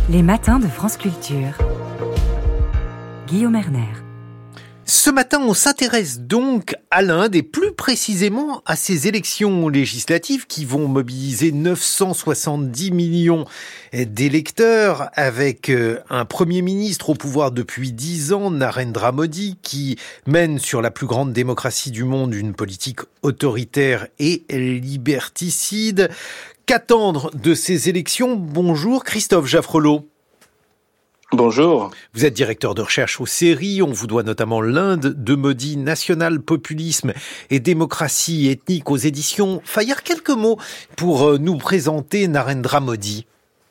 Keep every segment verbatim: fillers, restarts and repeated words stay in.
Les matins de France Culture. Guillaume Erner. Ce matin, on s'intéresse donc à l'Inde et plus précisément à ces élections législatives qui vont mobiliser neuf cent soixante-dix millions d'électeurs avec un Premier ministre au pouvoir depuis dix ans, Narendra Modi, qui mène sur la plus grande démocratie du monde une politique autoritaire et liberticide. Qu'attendre de ces élections ? Bonjour Christophe Jaffrelot. Bonjour. Vous êtes directeur de recherche au C E R I. On vous doit notamment l'Inde de Modi, National, Populisme et Démocratie ethnique aux éditions Fayard. Quelques mots pour nous présenter Narendra Modi.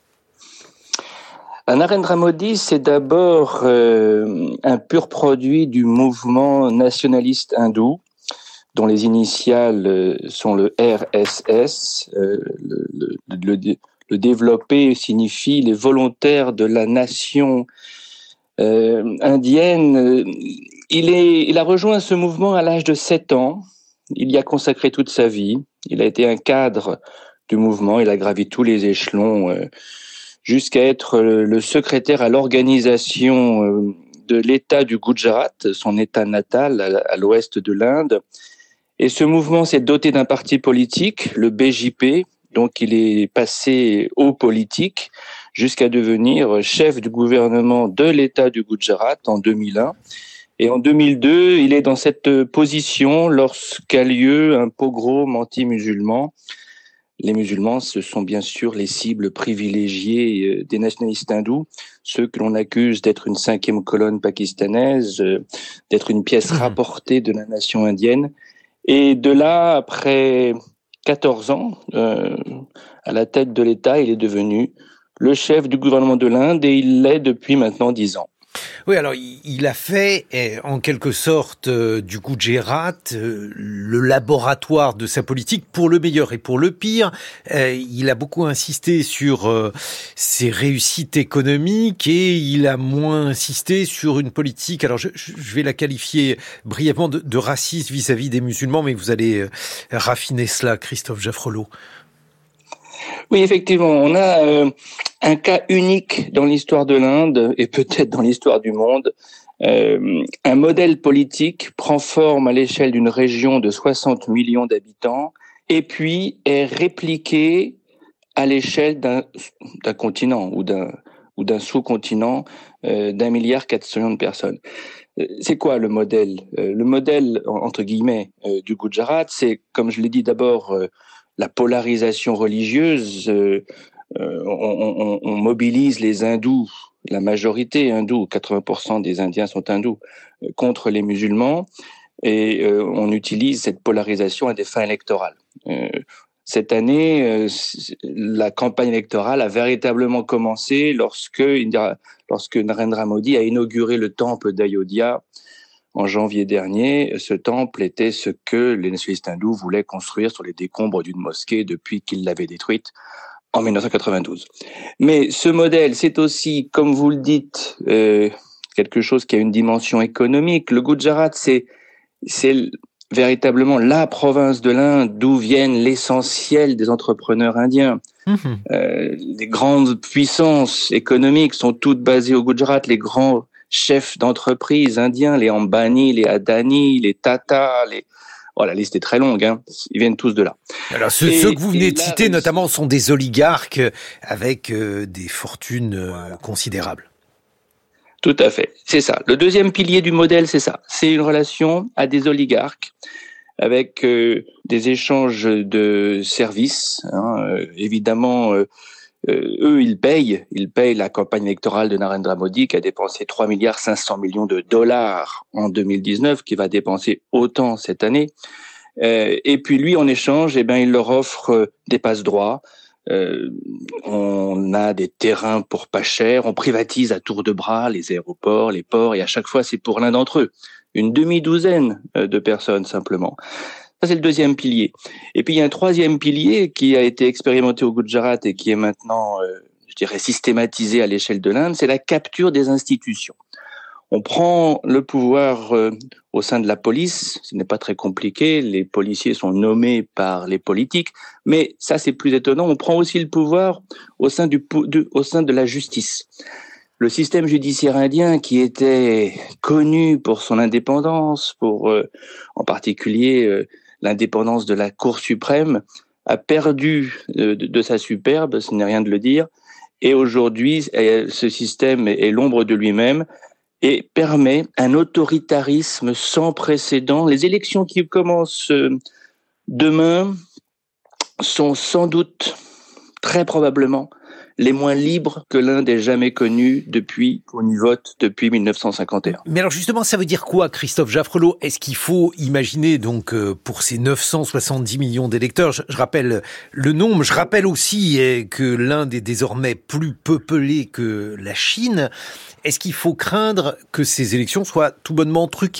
Narendra Modi, c'est d'abord euh, un pur produit du mouvement nationaliste hindou, dont les initiales sont le R S S. Euh, le, le, le, le développé signifie les volontaires de la nation euh, indienne. Il, est, il a rejoint ce mouvement à l'âge de sept ans. Il y a consacré toute sa vie. Il a été un cadre du mouvement. Il a gravi tous les échelons euh, jusqu'à être le secrétaire à l'organisation euh, de l'État du Gujarat, son État natal à, à l'ouest de l'Inde. Et ce mouvement s'est doté d'un parti politique, le B J P, donc il est passé au politique jusqu'à devenir chef du gouvernement de l'État du Gujarat en deux mille un. Et en deux mille deux, il est dans cette position lorsqu'a lieu un pogrom anti-musulman. Les musulmans, ce sont bien sûr les cibles privilégiées des nationalistes hindous, ceux que l'on accuse d'être une cinquième colonne pakistanaise, d'être une pièce rapportée de la nation indienne. Et de là, après quatorze ans, euh, à la tête de l'État, il est devenu le chef du gouvernement de l'Inde et il l'est depuis maintenant dix ans. Oui, alors il a fait en quelque sorte euh, du Gujarat euh, le laboratoire de sa politique pour le meilleur et pour le pire. Euh, il a beaucoup insisté sur euh, ses réussites économiques et il a moins insisté sur une politique, alors je, je vais la qualifier brièvement de, de raciste vis-à-vis des musulmans, mais vous allez euh, raffiner cela, Christophe Jaffrelot. Oui, effectivement, on a euh, un cas unique dans l'histoire de l'Inde et peut-être dans l'histoire du monde. Euh, un modèle politique prend forme à l'échelle d'une région de soixante millions d'habitants et puis est répliqué à l'échelle d'un, d'un continent ou d'un, ou d'un sous-continent euh, d'un milliard quatre cents millions de personnes. C'est quoi le modèle ? euh, Le modèle, entre guillemets, euh, du Gujarat, c'est, comme je l'ai dit d'abord, euh, la polarisation religieuse. euh, euh, on, on, on mobilise les hindous, la majorité hindoue, quatre-vingts pour cent des Indiens sont hindous, euh, contre les musulmans, et euh, on utilise cette polarisation à des fins électorales. Euh, cette année, euh, la campagne électorale a véritablement commencé lorsque, lorsque Narendra Modi a inauguré le temple d'Ayodhya. En janvier dernier, ce temple était ce que les nationalistes hindous voulaient construire sur les décombres d'une mosquée depuis qu'ils l'avaient détruite en dix-neuf cent quatre-vingt-douze. Mais ce modèle, c'est aussi, comme vous le dites, euh, quelque chose qui a une dimension économique. Le Gujarat, c'est, c'est véritablement la province de l'Inde d'où viennent l'essentiel des entrepreneurs indiens. Mmh. Euh, les grandes puissances économiques sont toutes basées au Gujarat, les grands chefs d'entreprise indiens, les Ambani, les Adani, les Tata, les... Oh, la liste est très longue, hein. Ils viennent tous de là. Alors, ceux, ceux que vous venez de citer, notamment, sont des oligarques avec euh, des fortunes euh, voilà. considérables. Tout à fait, c'est ça. Le deuxième pilier du modèle, c'est ça. C'est une relation à des oligarques avec euh, des échanges de services. Hein. Euh, évidemment, euh, Euh, eux, ils payent, ils payent la campagne électorale de Narendra Modi qui a dépensé trois milliards cinq cents millions de dollars en deux mille dix-neuf, qui va dépenser autant cette année. Euh, et puis lui, en échange, eh ben, il leur offre des passe-droits. Euh, on a des terrains pour pas cher, on privatise à tour de bras les aéroports, les ports, et à chaque fois, c'est pour l'un d'entre eux. Une demi-douzaine de personnes simplement. Ça, c'est le deuxième pilier. Et puis, il y a un troisième pilier qui a été expérimenté au Gujarat et qui est maintenant, euh, je dirais, systématisé à l'échelle de l'Inde, c'est la capture des institutions. On prend le pouvoir euh, au sein de la police, ce n'est pas très compliqué, les policiers sont nommés par les politiques, mais ça c'est plus étonnant, on prend aussi le pouvoir au sein, du, de, au sein de la justice. Le système judiciaire indien, qui était connu pour son indépendance, pour euh, en particulier euh, l'indépendance de la Cour suprême, a perdu euh, de, de sa superbe, ce n'est rien de le dire, et aujourd'hui ce système est, est l'ombre de lui-même, et permet un autoritarisme sans précédent. Les élections qui commencent demain sont sans doute, très probablement, les moins libres que l'Inde ait jamais connues depuis qu'on y vote depuis dix-neuf cent cinquante et un. Mais alors justement, ça veut dire quoi, Christophe Jaffrelot ? Est-ce qu'il faut imaginer, donc, pour ces neuf cent soixante-dix millions d'électeurs, je, je rappelle le nombre, je rappelle aussi eh, que l'Inde est désormais plus peuplée que la Chine. Est-ce qu'il faut craindre que ces élections soient tout bonnement truquées ?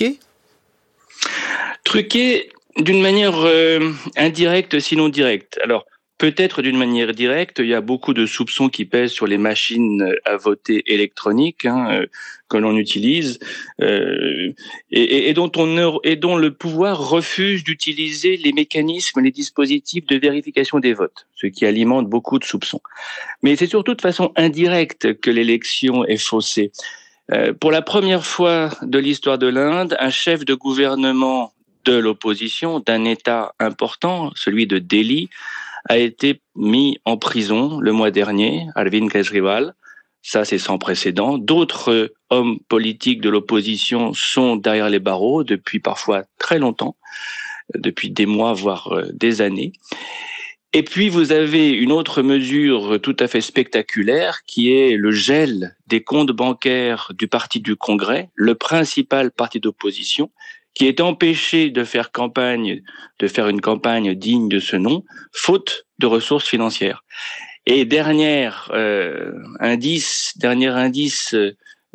Truquées d'une manière euh, indirecte, sinon directe. Alors, peut-être d'une manière directe, il y a beaucoup de soupçons qui pèsent sur les machines à voter électroniques hein, euh, que l'on utilise euh, et, et, dont on, et dont le pouvoir refuse d'utiliser les mécanismes, les dispositifs de vérification des votes, ce qui alimente beaucoup de soupçons. Mais c'est surtout de façon indirecte que l'élection est faussée. Euh, pour la première fois de l'histoire de l'Inde, un chef de gouvernement de l'opposition, d'un État important, celui de Delhi, a été mis en prison le mois dernier, Arvind Kejriwal. Ça, c'est sans précédent. D'autres hommes politiques de l'opposition sont derrière les barreaux depuis parfois très longtemps, depuis des mois, voire des années. Et puis, vous avez une autre mesure tout à fait spectaculaire qui est le gel des comptes bancaires du Parti du Congrès, le principal parti d'opposition, qui est empêché de faire campagne, de faire une campagne digne de ce nom, faute de ressources financières. Et dernière euh, indice, dernier indice, euh,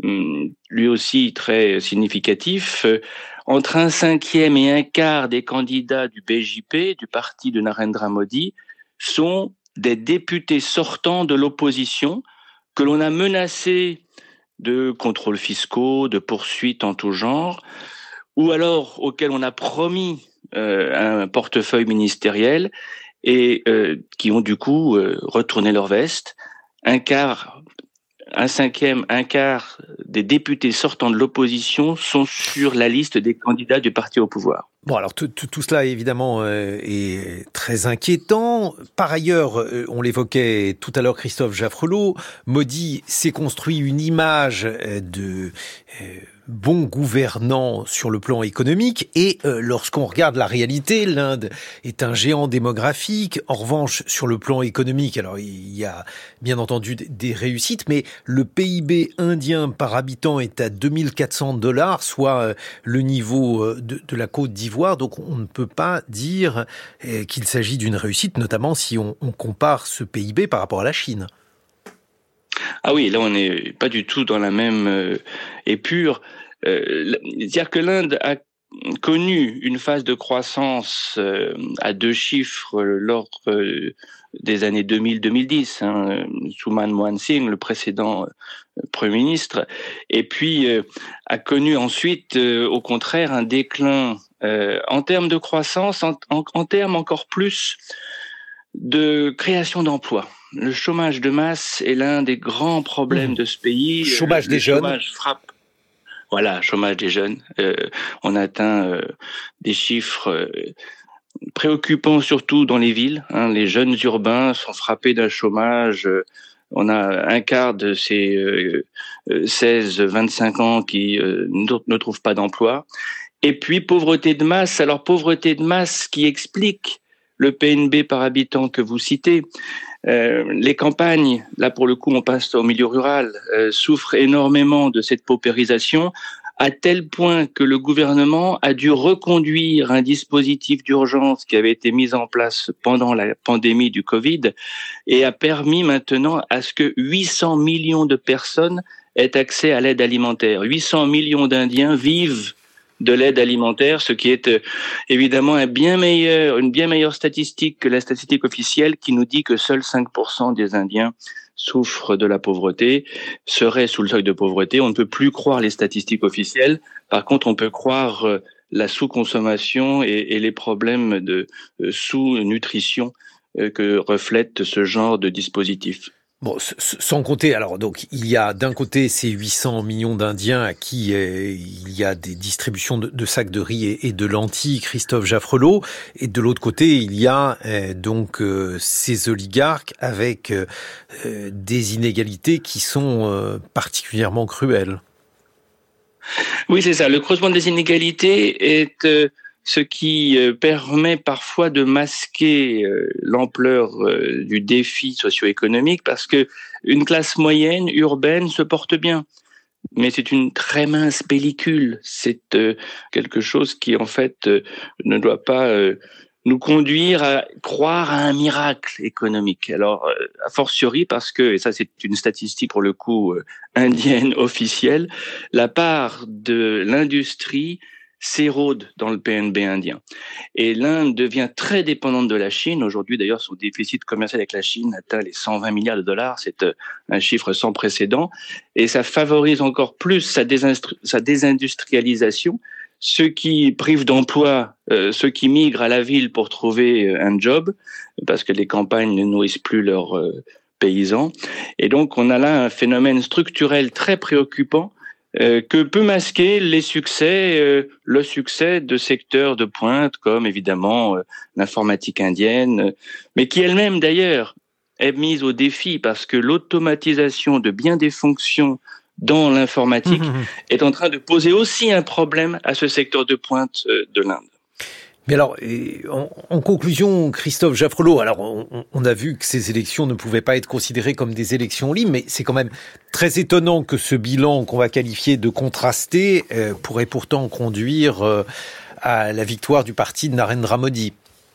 lui aussi très significatif, euh, entre un cinquième et un quart des candidats du B J P, du parti de Narendra Modi, sont des députés sortants de l'opposition que l'on a menacés de contrôles fiscaux, de poursuites en tout genre, ou alors auxquels on a promis euh, un portefeuille ministériel et euh, qui ont du coup euh, retourné leur veste. Un quart, un cinquième, un quart des députés sortants de l'opposition sont sur la liste des candidats du parti au pouvoir. Bon, alors tout, tout, tout cela évidemment euh, est très inquiétant. Par ailleurs, euh, on l'évoquait tout à l'heure, Christophe Jaffrelot, Modi s'est construit une image euh, de euh, bon gouvernant sur le plan économique et euh, lorsqu'on regarde la réalité, l'Inde est un géant démographique. En revanche, sur le plan économique, alors il y a bien entendu des réussites, mais le P I B indien par habitant est à deux mille quatre cents dollars, soit euh, le niveau de, de la Côte d'Ivoire. Donc on ne peut pas dire euh, qu'il s'agit d'une réussite, notamment si on, on compare ce P I B par rapport à la Chine. Ah oui, là on n'est pas du tout dans la même euh, épure. Euh, c'est-à-dire que l'Inde a connu une phase de croissance euh, à deux chiffres lors euh, des années deux mille à deux mille dix, hein, sous Manmohan Singh, le précédent euh, Premier ministre, et puis euh, a connu ensuite, euh, au contraire, un déclin euh, en termes de croissance, en, en, en termes encore plus de création d'emplois. Le chômage de masse est l'un des grands problèmes mmh. de ce pays. Chômage le des jeunes. Chômage frappe. Voilà, chômage des jeunes. Euh, on atteint euh, des chiffres euh, préoccupants, surtout dans les villes. Hein. Les jeunes urbains sont frappés d'un chômage. Euh, on a un quart de ces euh, seize à vingt-cinq ans qui euh, ne trouvent pas d'emploi. Et puis, pauvreté de masse. Alors, pauvreté de masse qui explique le P N B par habitant que vous citez. Euh, les campagnes, là pour le coup on passe au milieu rural, euh, souffrent énormément de cette paupérisation, à tel point que le gouvernement a dû reconduire un dispositif d'urgence qui avait été mis en place pendant la pandémie du Covid et a permis maintenant à ce que huit cents millions de personnes aient accès à l'aide alimentaire. huit cents millions d'Indiens vivent de l'aide alimentaire, ce qui est euh, évidemment un bien meilleur, une bien meilleure statistique que la statistique officielle qui nous dit que seuls cinq pour cent des Indiens souffrent de la pauvreté seraient sous le seuil de pauvreté. On ne peut plus croire les statistiques officielles. Par contre, on peut croire euh, la sous-consommation et, et les problèmes de euh, sous-nutrition euh, que reflète ce genre de dispositif. Bon, sans compter, alors donc il y a d'un côté ces huit cents millions d'Indiens à qui euh, il y a des distributions de, de sacs de riz et, et de lentilles, Christophe Jaffrelot, et de l'autre côté il y a euh, donc euh, ces oligarques avec euh, des inégalités qui sont euh, particulièrement cruelles. Oui, c'est ça. Le creusement des inégalités est euh, ce qui euh, permet parfois de masquer euh, l'ampleur euh, du défi socio-économique, parce que une classe moyenne urbaine se porte bien. Mais c'est une très mince pellicule. C'est euh, quelque chose qui, en fait, euh, ne doit pas euh, nous conduire à croire à un miracle économique. Alors, euh, a fortiori, parce que, et ça c'est une statistique pour le coup euh, indienne officielle, la part de l'industrie s'érode dans le P N B indien. Et l'Inde devient très dépendante de la Chine. Aujourd'hui, d'ailleurs, son déficit commercial avec la Chine atteint les cent vingt milliards de dollars. C'est un chiffre sans précédent. Et ça favorise encore plus sa, désinstru- sa désindustrialisation, ce qui prive d'emploi euh, ceux qui migrent à la ville pour trouver un job, parce que les campagnes ne nourrissent plus leurs euh, paysans. Et donc, on a là un phénomène structurel très préoccupant Euh, que peut masquer les succès, euh, le succès de secteurs de pointe comme évidemment euh, l'informatique indienne, euh, mais qui elle-même d'ailleurs est mise au défi parce que l'automatisation de bien des fonctions dans l'informatique mmh. est en train de poser aussi un problème à ce secteur de pointe euh, de l'Inde. Mais alors, en, en conclusion, Christophe Jaffrelot, alors on, on a vu que ces élections ne pouvaient pas être considérées comme des élections libres, mais c'est quand même très étonnant que ce bilan qu'on va qualifier de contrasté euh, pourrait pourtant conduire euh, à la victoire du parti de Narendra Modi.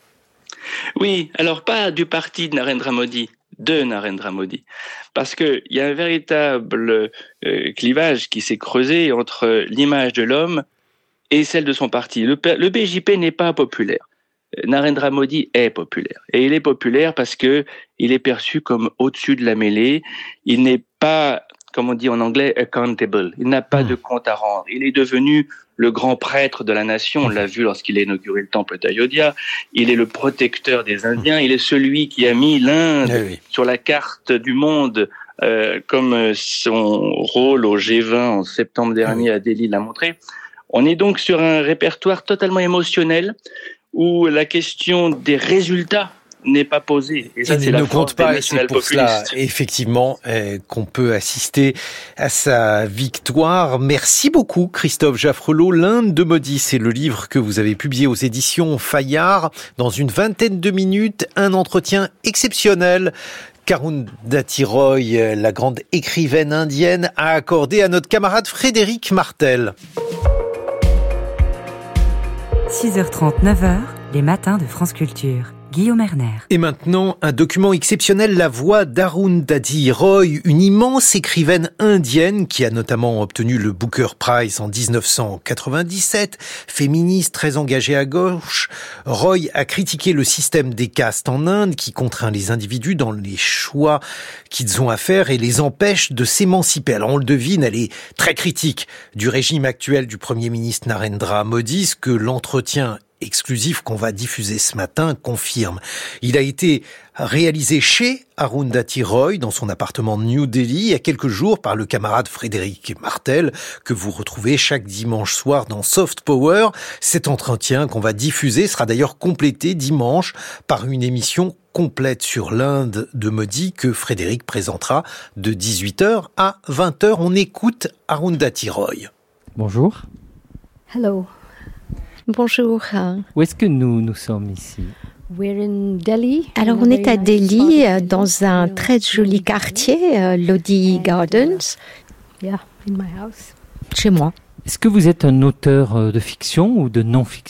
Oui, alors pas du parti de Narendra Modi, de Narendra Modi, parce qu'il y a un véritable euh, clivage qui s'est creusé entre l'image de l'homme et celle de son parti. Le, le B J P n'est pas populaire. Narendra Modi est populaire. Et il est populaire parce que il est perçu comme au-dessus de la mêlée. Il n'est pas, comme on dit en anglais, accountable. Il n'a pas de compte à rendre. Il est devenu le grand prêtre de la nation. On l'a vu lorsqu'il a inauguré le temple d'Ayodhya. Il est le protecteur des Indiens. Il est celui qui a mis l'Inde eh oui. sur la carte du monde, euh, comme son rôle au G vingt en septembre dernier eh oui. à Delhi l'a montré. On est donc sur un répertoire totalement émotionnel où la question des résultats n'est pas posée. Et ça, il c'est ne la compte pas, et c'est pour cela, effectivement, euh, qu'on peut assister à sa victoire. Merci beaucoup, Christophe Jaffrelot. L'Inde de Modi, c'est le livre que vous avez publié aux éditions Fayard. Dans une vingtaine de minutes, un entretien exceptionnel qu'Arundhati Roy, la grande écrivaine indienne, a accordé à notre camarade Frédéric Martel. six heures trente, neuf heures, les matins de France Culture. Guillaume Erner. Et maintenant, un document exceptionnel, la voix d'Arundhati Roy, une immense écrivaine indienne qui a notamment obtenu le Booker Prize en dix-neuf cent quatre-vingt-dix-sept, féministe très engagée à gauche. Roy a critiqué le système des castes en Inde qui contraint les individus dans les choix qu'ils ont à faire et les empêche de s'émanciper. Alors on le devine, elle est très critique du régime actuel du Premier ministre Narendra Modi, ce que l'entretien exclusif qu'on va diffuser ce matin confirme. Il a été réalisé chez Arundhati Roy, dans son appartement de New Delhi, il y a quelques jours par le camarade Frédéric Martel, que vous retrouvez chaque dimanche soir dans Soft Power. Cet entretien qu'on va diffuser sera d'ailleurs complété dimanche par une émission complète sur l'Inde de Modi que Frédéric présentera de dix-huit heures à vingt heures. On écoute Arundhati Roy. Bonjour. Hello. Bonjour. Où est-ce que nous, nous sommes ici ? Alors on est à Delhi, dans un très joli quartier, Lodi Gardens, chez moi. Est-ce que vous êtes un auteur de fiction ou de non-fiction ?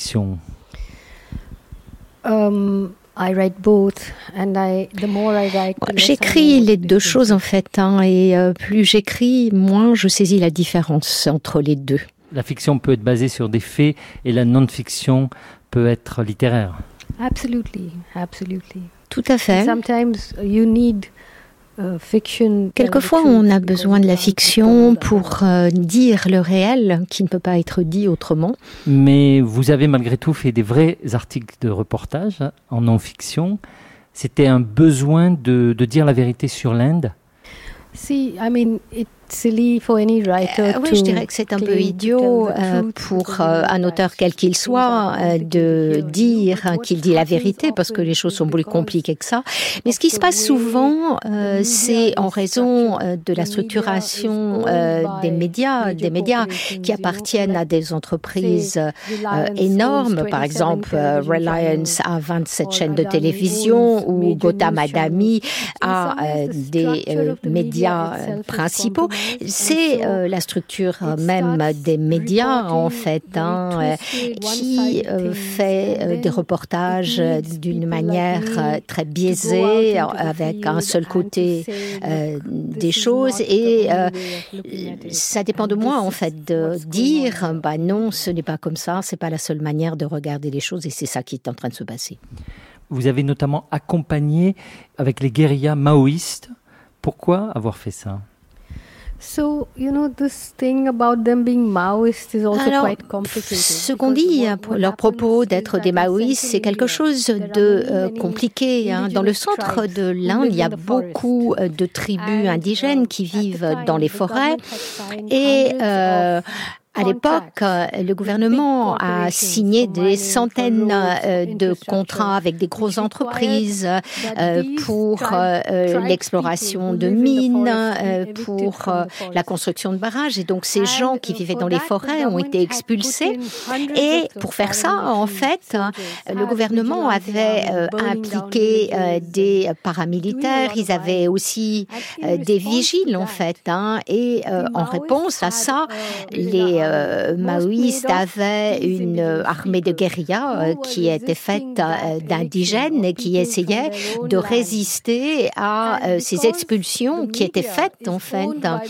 um, I write both, and I, the more I write, the J'écris les deux choses en fait, hein, et euh, plus j'écris, moins je saisis la différence entre les deux. La fiction peut être basée sur des faits et la non-fiction peut être littéraire. Absolutely, absolutely. Tout à fait. Sometimes you need Quelquefois, on a besoin de la fiction pour euh, dire le réel qui ne peut pas être dit autrement. Mais vous avez malgré tout fait des vrais articles de reportage en non-fiction. C'était un besoin de, de dire la vérité sur l'Inde? See, I mean, it's silly for any writer euh, oui, je dirais que c'est un peu idiot euh, pour euh, un auteur quel qu'il soit euh, de dire qu'il dit la vérité parce que les choses sont plus compliquées que ça. Mais ce qui se passe souvent, euh, c'est en raison euh, de la structuration euh, des médias, des médias qui appartiennent à des entreprises euh, énormes. Par exemple, euh, Reliance a vingt-sept chaînes de télévision ou Gautam Adani a euh, des euh, médias euh, principaux. C'est euh, la structure euh, même des médias, en fait, hein, euh, qui euh, fait euh, des reportages euh, d'une manière euh, très biaisée, avec un seul côté euh, des choses. Et euh, ça dépend de moi, en fait, de dire, bah non, ce n'est pas comme ça, c'est pas la seule manière de regarder les choses, et c'est ça qui est en train de se passer. Vous avez notamment accompagné avec les guérillas maoïstes. Pourquoi avoir fait ça? So, you know, this thing about them being Maoists is also Alors, quite complicated. Ce qu'on dit, leur propos d'être des maoïstes, c'est quelque chose de euh, compliqué. Hein. Dans le centre de l'Inde, il y a beaucoup de tribus indigènes qui vivent dans les forêts et euh, à l'époque, le gouvernement a signé des centaines de contrats avec des grosses entreprises pour l'exploration de mines, pour la construction de barrages. Et donc, ces gens qui vivaient dans les forêts ont été expulsés. Et pour faire ça, en fait, le gouvernement avait impliqué des paramilitaires. Ils avaient aussi des vigiles, en fait. Hein. Et en réponse à ça, les Euh, maoïstes avaient une euh, armée de guérilla euh, qui était faite euh, d'indigènes et qui essayait de résister à euh, ces expulsions qui étaient faites en fait.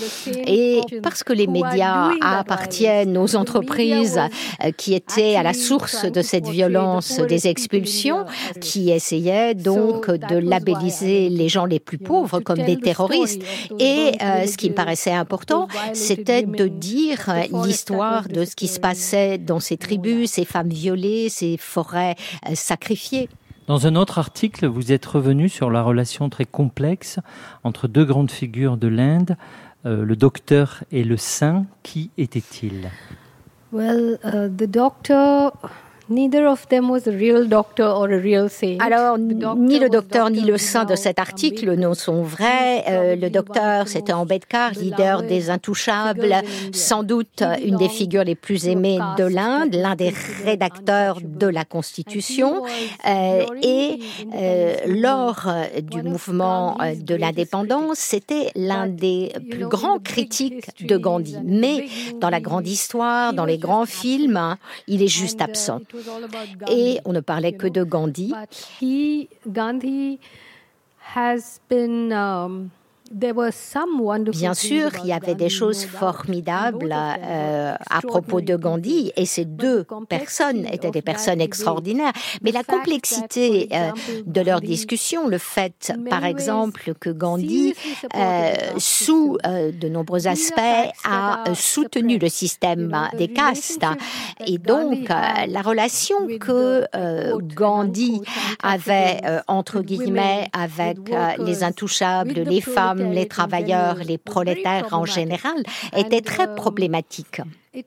Et parce que les médias appartiennent aux entreprises euh, qui étaient à la source de cette violence des expulsions, qui essayaient donc de labelliser les gens les plus pauvres comme des terroristes. Et euh, ce qui me paraissait important, c'était de dire l'histoire de ce qui se passait dans ces tribus, ces femmes violées, ces forêts euh, sacrifiées. Dans un autre article, vous êtes revenu sur la relation très complexe entre deux grandes figures de l'Inde, euh, le docteur et le saint. Qui était-il? Well, uh, the doctor... Neither of them was a real doctor or a real saint. Alors, ni le docteur ni le saint de cet article ne sont vrais. Euh, le docteur, c'était Ambedkar, leader des Intouchables, sans doute une des figures les plus aimées de l'Inde, l'un des rédacteurs de la Constitution. Euh, et euh, lors du mouvement de l'indépendance, c'était l'un des plus grands critiques de Gandhi. Mais dans la grande histoire, dans les grands films, hein, il est juste absent. Et on ne parlait que de Gandhi. Gandhi has been um, Bien sûr, il y avait des choses formidables euh, à propos de Gandhi, et ces deux personnes étaient des personnes extraordinaires. Mais la complexité euh, de leur discussion, le fait, par exemple, que Gandhi, euh, sous euh, de nombreux aspects, a soutenu le système des castes. Et donc, euh, la relation que euh, Gandhi avait, euh, entre guillemets, avec euh, les intouchables, les femmes, les travailleurs, les prolétaires en général, étaient très problématiques.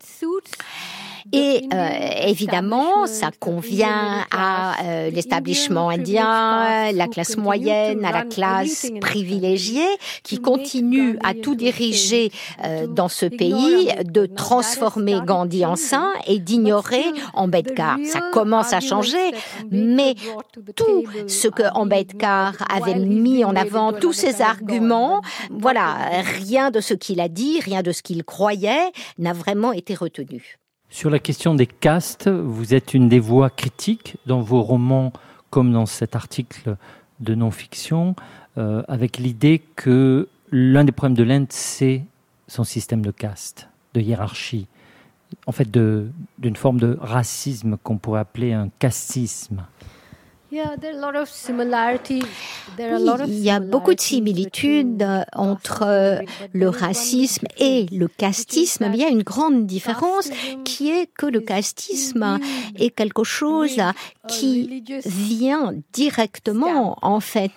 Et euh, évidemment, ça convient à euh, l'establishment indien, la classe moyenne, à la classe privilégiée qui continue à tout diriger euh, dans ce pays, de transformer Gandhi en saint et d'ignorer Ambedkar. Ça commence à changer, mais tout ce que Ambedkar avait mis en avant, tous ses arguments, voilà, rien de ce qu'il a dit, rien de ce qu'il croyait n'a vraiment été retenu. Sur la question des castes, vous êtes une des voix critiques dans vos romans comme dans cet article de non-fiction, euh, avec l'idée que l'un des problèmes de l'Inde, c'est son système de castes, de hiérarchie, en fait de, d'une forme de racisme qu'on pourrait appeler un castisme. Oui, il y a beaucoup de similitudes entre le racisme et le castisme, mais il y a une grande différence qui est que le castisme est quelque chose qui vient directement, en fait,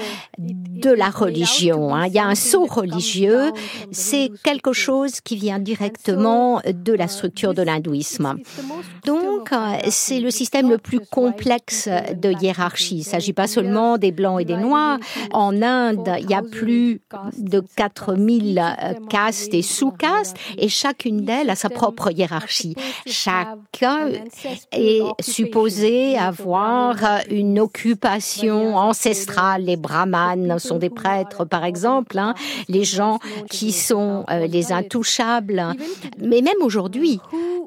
de la religion. Il y a un sceau religieux, c'est quelque chose qui vient directement de la structure de l'hindouisme. Donc, c'est le système le plus complexe de hiérarchie. Il ne s'agit pas seulement des blancs et des noirs. En Inde, il y a plus de quatre mille castes et sous-castes et chacune d'elles a sa propre hiérarchie. Chacun est supposé avoir une occupation ancestrale. Les brahmanes sont des prêtres, par exemple, hein, les gens qui sont euh, les intouchables. Mais même aujourd'hui,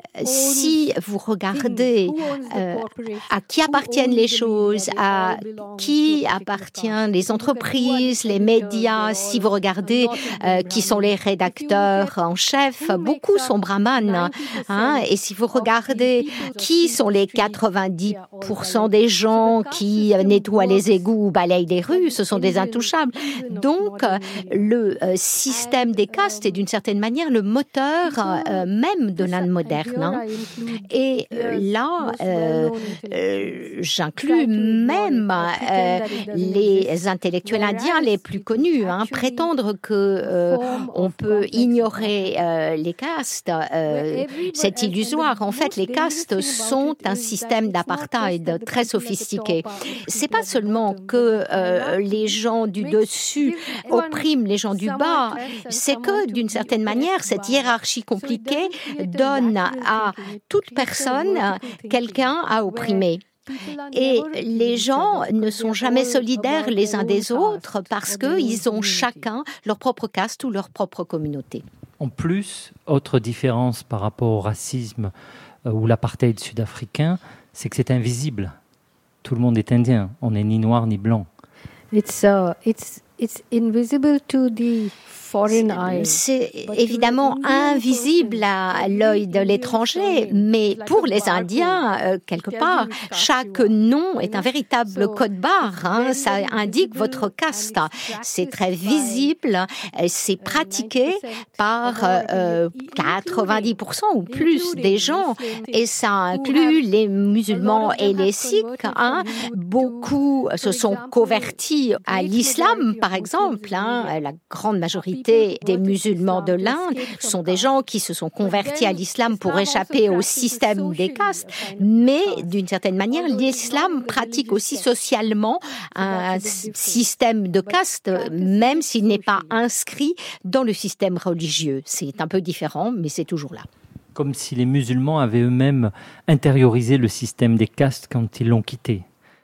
si vous regardez euh, à qui appartiennent les choses, à qui appartiennent les entreprises, les médias, si vous regardez euh, qui sont les rédacteurs en chef, beaucoup sont brahmanes. Hein, et si vous regardez qui sont les quatre-vingt-dix pour cent des gens qui nettoient les égouts ou balayent les rues, ce sont des intouchables. Donc, le euh, système des castes est d'une certaine manière le moteur euh, même de l'Inde moderne. Hein. Et euh, là, euh, euh, j'inclus même euh, les intellectuels indiens les plus connus. Hein, prétendre que euh, on peut ignorer euh, les castes, euh, c'est illusoire. En fait, les castes sont un système d'apartheid très sophistiqué. C'est pas seulement que euh, les gens du dessus oppriment les gens du bas, c'est que d'une certaine manière, cette hiérarchie compliquée donne à toute personne quelqu'un à opprimer. Et les gens ne sont jamais solidaires les uns des autres parce qu'ils ont chacun leur propre caste ou leur propre communauté. En plus, autre différence par rapport au racisme euh, ou l'apartheid sud-africain, c'est que c'est invisible. Tout le monde est indien, on n'est ni noir ni blanc. It's, uh, it's, it's invisible to the C'est évidemment invisible à l'œil de l'étranger, mais pour les Indiens, euh, quelque part, chaque nom est un véritable code barre. Hein, ça indique votre caste. C'est très visible, c'est pratiqué par euh, quatre-vingt-dix pour cent ou plus des gens, et ça inclut les musulmans et les sikhs. Hein. Beaucoup se sont convertis à l'islam, par exemple. Hein, la grande majorité des musulmans de l'Inde sont des gens qui se sont convertis à l'islam pour échapper au système des castes, mais d'une certaine manière, l'islam pratique aussi socialement un système de castes, même s'il n'est pas inscrit dans le système religieux. C'est un peu différent, mais c'est toujours là. Comme si les musulmans avaient eux-mêmes intériorisé le système des castes quand ils l'ont quitté.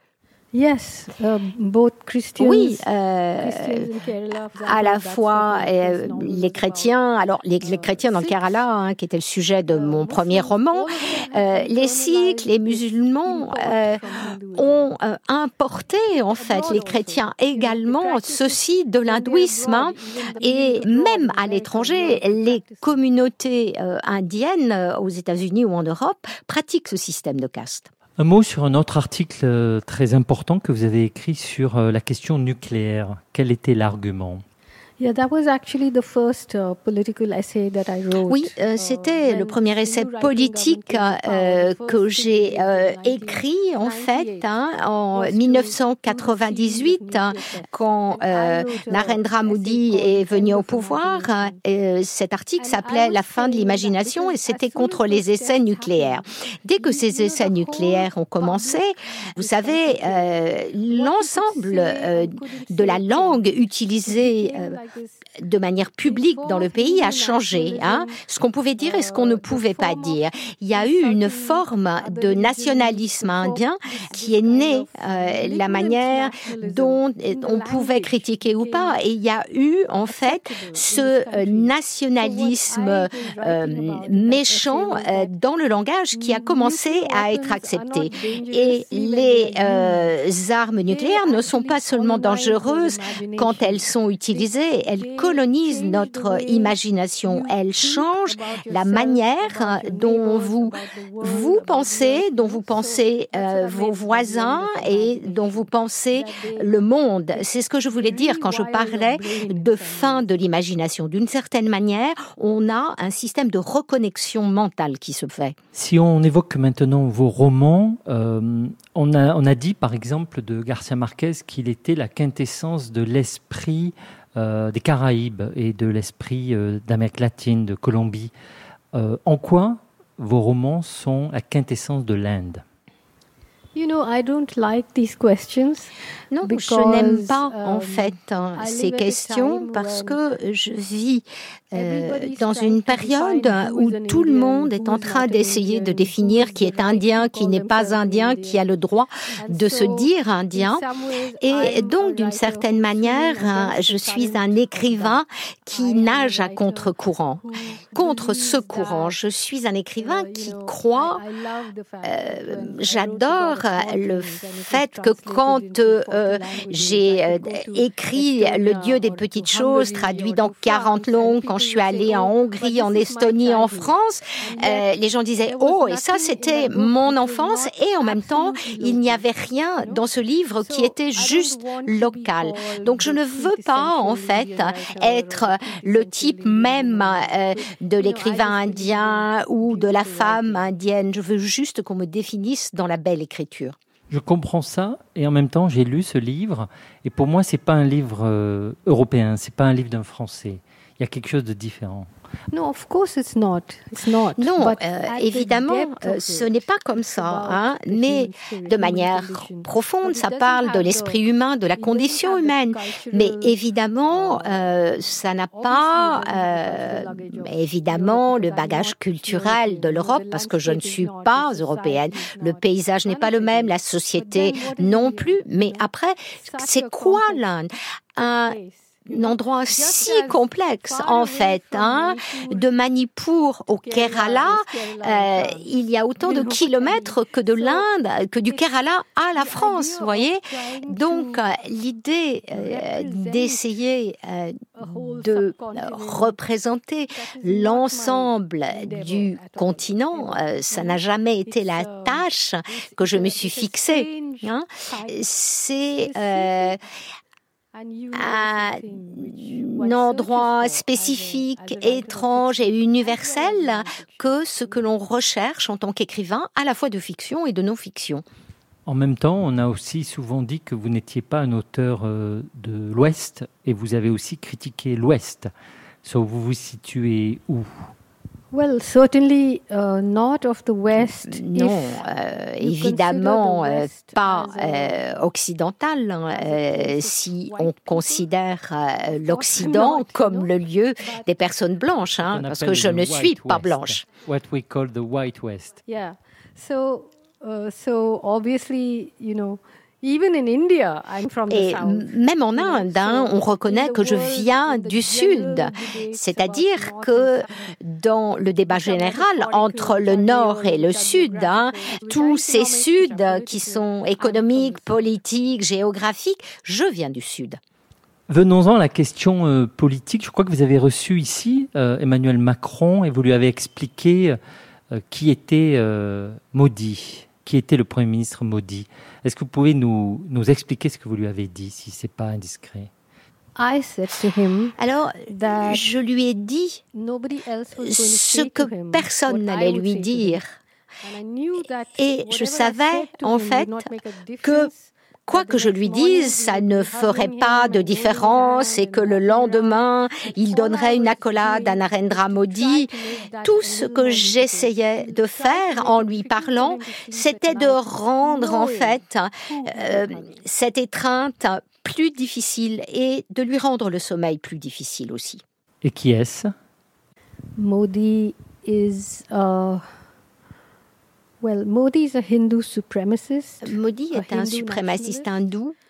Yes, uh, both Christians, oui, euh, Kerala, à la fois euh, les chrétiens, alors les, les chrétiens dans le Kerala, hein, qui était le sujet de mon premier roman, euh, les sikhs, les musulmans euh, ont euh, importé en fait les chrétiens également ceci de l'hindouisme, hein, et même à l'étranger, les communautés euh, indiennes euh, aux États-Unis ou en Europe pratiquent ce système de caste. Un mot sur un autre article très important que vous avez écrit sur la question nucléaire. Quel était l'argument ? Yeah, that was actually the first uh, political essay that I wrote. Oui, euh, c'était le premier essai politique euh, que j'ai euh, écrit en fait hein, en dix-neuf cent quatre-vingt-dix-huit hein, quand euh, Narendra Modi est venu au pouvoir. Euh, cet article s'appelait « La fin de l'imagination » et c'était contre les essais nucléaires. Dès que ces essais nucléaires ont commencé, vous savez, euh, l'ensemble euh, de la langue utilisée euh, de manière publique dans le pays a changé. Hein, ce qu'on pouvait dire et ce qu'on ne pouvait pas dire. Il y a eu une forme de nationalisme indien qui est née, euh, la manière dont on pouvait critiquer ou pas. Et il y a eu en fait ce nationalisme euh, méchant euh, dans le langage qui a commencé à être accepté. Et les euh, armes nucléaires ne sont pas seulement dangereuses quand elles sont utilisées, elles colonisent notre imagination. Elles changent la manière dont vous vous pensez, dont vous pensez euh, vos voisins et dont vous pensez le monde. C'est ce que je voulais dire quand je parlais de fin de l'imagination. D'une certaine manière, on a un système de reconnexion mentale qui se fait. Si on évoque maintenant vos romans, euh, on a, on a dit par exemple de Garcia Marquez qu'il était la quintessence de l'esprit euh, des Caraïbes et de l'esprit euh, d'Amérique latine, de Colombie. Euh, en quoi vos romans sont la quintessence de l'Inde? You know, I don't like these questions. Non, je n'aime pas en fait hein, ces questions parce que je vis euh, dans une période où tout le monde est en train d'essayer de définir qui est indien, qui n'est pas indien, qui a le droit de se dire indien. Et donc, d'une certaine manière, je suis un écrivain qui nage à contre-courant. Contre ce courant, je suis un écrivain qui croit, euh, j'adore le fait que quand euh, j'ai euh, écrit Le Dieu des petites choses, traduit dans quarante langues, quand je suis allée en Hongrie, en Estonie, en France, euh, les gens disaient « Oh, et ça, c'était mon enfance » et en même temps, il n'y avait rien dans ce livre qui était juste local. Donc, je ne veux pas, en fait, être le type même euh, de l'écrivain indien ou de la femme indienne. Je veux juste qu'on me définisse dans la belle écriture. Je comprends ça et en même temps j'ai lu ce livre et pour moi c'est pas un livre euh, européen, c'est pas un livre d'un Français. Il y a quelque chose de différent. No, of course it's not. It's not. Non, euh, évidemment, euh, ce n'est pas comme ça. Hein, mais de manière profonde, ça parle de l'esprit humain, de la condition humaine. Mais évidemment, euh, ça n'a pas, euh, évidemment, le bagage culturel de l'Europe, parce que je ne suis pas européenne. Le paysage n'est pas le même, la société non plus. Mais après, c'est quoi l'Inde? Un Un endroit si complexe, en fait, hein, de Manipur au Kerala, euh, il y a autant de kilomètres que de l'Inde, que du Kerala à la France, vous voyez. Donc, euh, l'idée euh, d'essayer euh, de représenter l'ensemble du continent, euh, ça n'a jamais été la tâche que je me suis fixée. Hein. C'est euh, un endroit spécifique, étrange et universel que ce que l'on recherche en tant qu'écrivain, à la fois de fiction et de non-fiction. En même temps, on a aussi souvent dit que vous n'étiez pas un auteur de l'Ouest et vous avez aussi critiqué l'Ouest. So, vous vous situez où ? Well, certainly uh, not of the West. Non, euh, évidemment euh, pas euh, occidental. Hein, euh, si on considère euh, l'Occident comme le lieu des personnes blanches, hein, parce que je ne suis pas blanche. What we call the White West. Yeah. So, uh, so obviously, you know. Even in India, I'm from the Et south. Même en Inde, hein, on reconnaît que je viens du Sud. C'est-à-dire que dans le débat général entre le Nord et le Sud, hein, tous ces Suds qui sont économiques, politiques, géographiques, je viens du Sud. Venons-en à la question euh, politique. Je crois que vous avez reçu ici euh, Emmanuel Macron et vous lui avez expliqué euh, qui était euh, Modi, qui était le Premier ministre Modi. Est-ce que vous pouvez nous, nous expliquer ce que vous lui avez dit, si ce n'est pas indiscret? I said to him Alors, je lui ai dit ce que personne n'allait lui dire. Et je savais, en fait, que quoi que je lui dise, ça ne ferait pas de différence et que le lendemain, il donnerait une accolade à Narendra Modi. Tout ce que j'essayais de faire en lui parlant, c'était de rendre en fait euh, cette étreinte plus difficile et de lui rendre le sommeil plus difficile aussi. Et qui est-ce? Modi is uh... Well, Modi is a Hindu supremacist. Modi est un suprémaciste hindou.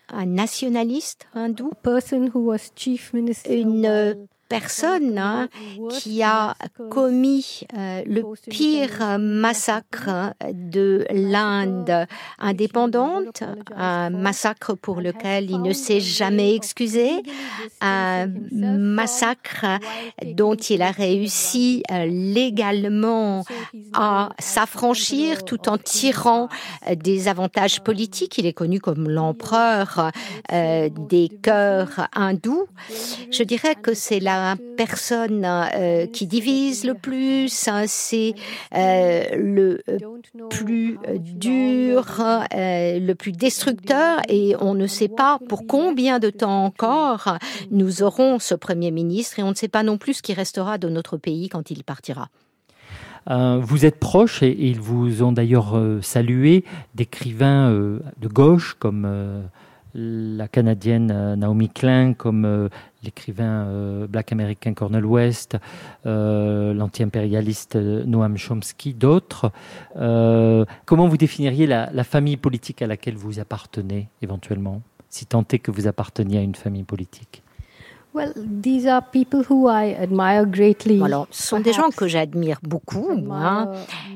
un nationaliste hindou, a person who was chief minister une personne hein, qui a commis euh, le pire massacre de l'Inde indépendante, un massacre pour lequel il ne s'est jamais excusé, un massacre dont il a réussi euh, légalement à s'affranchir tout en tirant euh, des avantages politiques. Il est connu comme l'empereur euh, des cœurs hindous. Je dirais que c'est la personne euh, qui divise le plus, hein, c'est euh, le plus dur, euh, le plus destructeur, et on ne sait pas pour combien de temps encore nous aurons ce Premier ministre, et on ne sait pas non plus ce qui restera de notre pays quand il partira. Euh, vous êtes proche, et, et ils vous ont d'ailleurs euh, salué, d'écrivains euh, de gauche comme euh, la Canadienne euh, Naomi Klein, comme euh, l'écrivain euh, black américain Cornel West, euh, l'anti-impérialiste Noam Chomsky, d'autres. Euh, comment vous définiriez la, la famille politique à laquelle vous appartenez, éventuellement, si tant est que vous apparteniez à une famille politique? Well, these are people who I admire greatly. Alors, ce sont des gens que j'admire beaucoup, moi.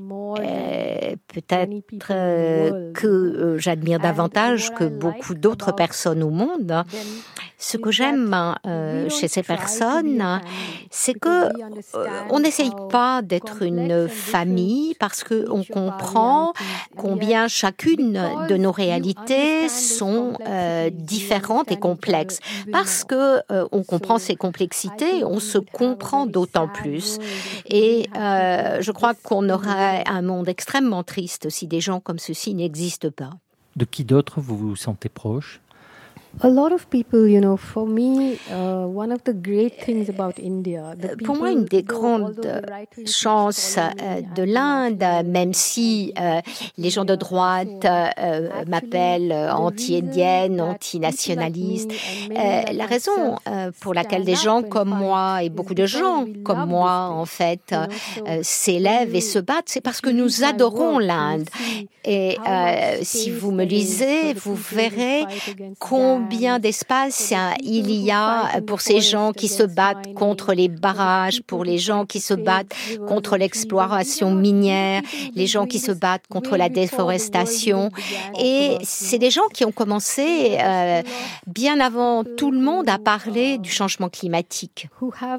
Euh, peut-être euh, que euh, j'admire davantage que beaucoup d'autres personnes au monde. Ce que j'aime euh, chez ces personnes, c'est que euh, on n'essaye pas d'être une famille parce que on comprend combien chacune de nos réalités sont euh, différentes et complexes. Parce que euh, on comprend ces complexités, on se comprend d'autant plus. Et euh, je crois qu'on aurait un monde extrêmement triste si des gens comme ceux-ci n'existent pas. De qui d'autre vous vous sentez proche? A lot of people, you know, for me, uh, one of the great things about India. Pour moi, une des grandes chances euh, de l'Inde, même si euh, les gens de droite euh, m'appellent anti-indienne, anti-nationaliste, euh, la raison euh, pour laquelle des gens comme moi et beaucoup de gens comme moi, en fait, euh, s'élèvent et se battent, c'est parce que nous adorons l'Inde. Et euh, si vous me lisez, vous verrez combien Combien d'espace il y a pour ces gens qui se battent contre les barrages, pour les gens qui se battent contre l'exploration minière, les gens qui se battent contre la déforestation. Et c'est des gens qui ont commencé euh, bien avant tout le monde à parler du changement climatique.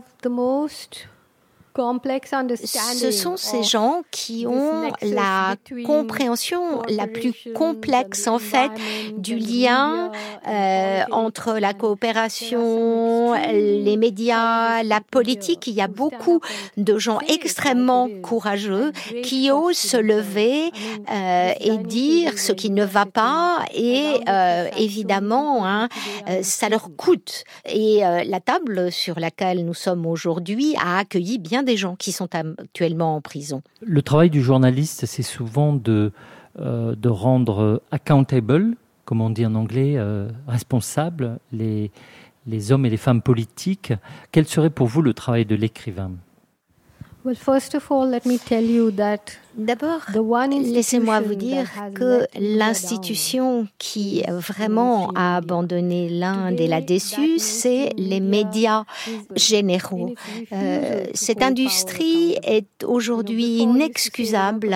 Ce sont ces gens qui ont la compréhension la plus complexe, en fait, du lien euh, entre la coopération, les médias, la politique. Il y a beaucoup de gens extrêmement courageux qui osent se lever euh, et dire ce qui ne va pas. Et euh, évidemment, hein, ça leur coûte. Et euh, la table sur laquelle nous sommes aujourd'hui a accueilli bien des gens qui sont actuellement en prison. Le travail du journaliste, c'est souvent de, euh, de rendre accountable, comme on dit en anglais, euh, responsable, les, les hommes et les femmes politiques. Quel serait pour vous le travail de l'écrivain? Well, first of all, let me tell you that D'abord, laissez-moi vous dire que l'institution qui vraiment a abandonné l'Inde et l'a déçue, c'est les médias généraux. Euh, cette industrie est aujourd'hui inexcusable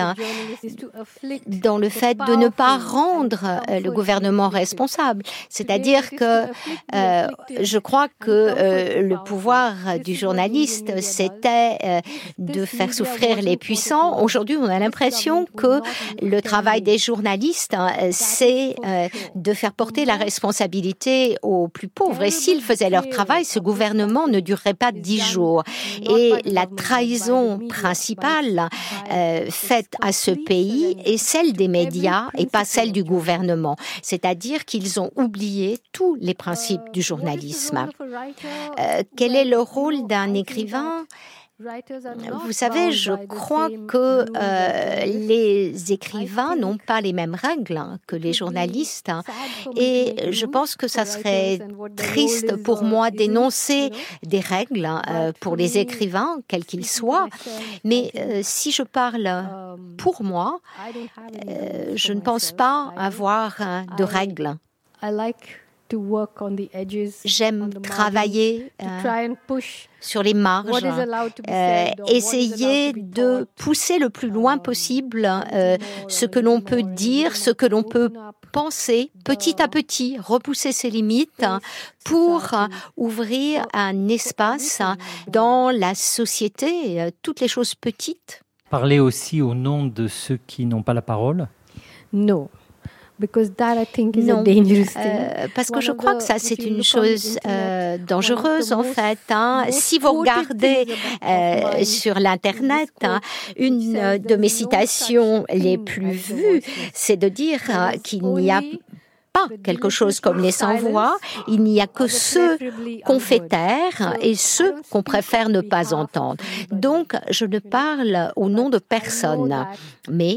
dans le fait de ne pas rendre le gouvernement responsable. C'est-à-dire que euh, je crois que euh, le pouvoir du journaliste, c'était euh, de faire souffrir les puissants. Aujourd'hui, on a l'impression que le travail des journalistes, hein, c'est euh, de faire porter la responsabilité aux plus pauvres. Et s'ils faisaient leur travail, ce gouvernement ne durerait pas dix jours. Et la trahison principale euh, faite à ce pays est celle des médias et pas celle du gouvernement. C'est-à-dire qu'ils ont oublié tous les principes du journalisme. Euh, quel est le rôle d'un écrivain ? Vous savez, je crois que euh, les écrivains n'ont pas les mêmes règles hein, que les journalistes. Hein, et je pense que ça serait triste pour moi d'énoncer des règles euh, pour les écrivains, quels qu'ils soient. Mais euh, si je parle pour moi, euh, je ne pense pas avoir euh, de règles. J'aime travailler euh, sur les marges, euh, essayer de pousser le plus loin possible euh, ce que l'on peut dire, ce que l'on peut penser, petit à petit, repousser ses limites pour euh, ouvrir un espace dans la société, euh, toutes les choses petites. Parler aussi au nom de ceux qui n'ont pas la parole ? Non. Because that, I think, is non, a dangerous thing. Euh, parce que je crois que ça, c'est une chose euh, dangereuse, en fait. Hein. Si vous regardez euh, sur l'Internet, hein, une de mes citations les plus vues, c'est de dire euh, qu'il n'y a pas quelque chose comme les sans-voix, il n'y a que ceux qu'on fait taire et ceux qu'on préfère ne pas entendre. Donc, je ne parle au nom de personne, mais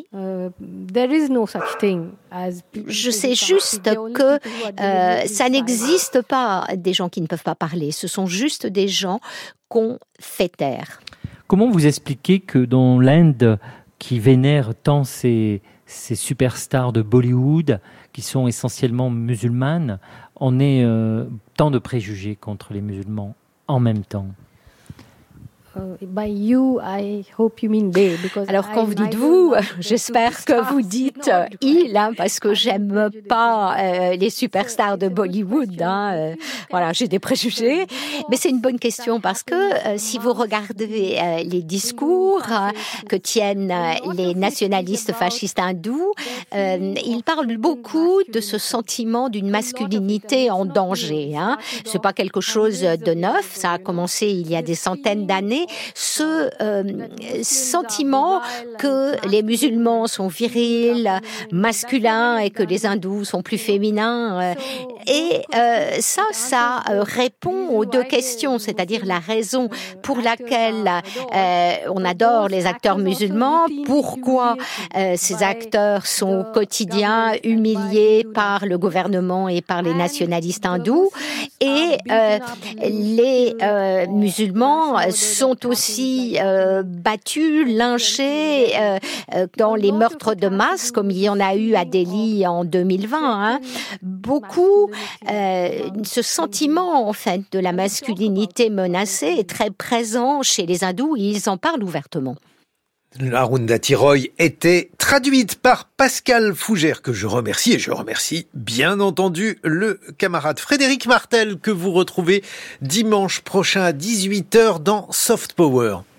je sais juste que euh, ça n'existe pas des gens qui ne peuvent pas parler, ce sont juste des gens qu'on fait taire. Comment vous expliquez que dans l'Inde, qui vénère tant ces, ces superstars de Bollywood, qui sont essentiellement musulmanes, on ait euh, tant de préjugés contre les musulmans en même temps? Alors quand vous dites vous, j'espère que vous dites il, hein, parce que j'aime pas euh, les superstars de Bollywood. Hein, euh, voilà, j'ai des préjugés, mais c'est une bonne question parce que euh, si vous regardez euh, les discours euh, que tiennent euh, les nationalistes fascistes hindous, euh, ils parlent beaucoup de ce sentiment d'une masculinité en danger. Hein. C'est pas quelque chose de neuf, ça a commencé il y a des centaines d'années. Ce euh, sentiment que les musulmans sont virils, masculins et que les hindous sont plus féminins. Euh, et euh, ça, ça euh, répond aux deux questions, c'est-à-dire la raison pour laquelle euh, on adore les acteurs musulmans, pourquoi euh, ces acteurs sont au quotidien humiliés par le gouvernement et par les nationalistes hindous, et euh, les euh, musulmans sont aussi euh, battus, lynchés euh, euh, dans les meurtres de masse, comme il y en a eu à Delhi en deux mille vingt. Hein. Beaucoup, euh, ce sentiment en fait de la masculinité menacée est très présent chez les hindous et ils en parlent ouvertement. Arundhati Roy était traduite par Pascal Fougère, que je remercie, et je remercie bien entendu le camarade Frédéric Martel, que vous retrouvez dimanche prochain à dix-huit heures dans Soft Power.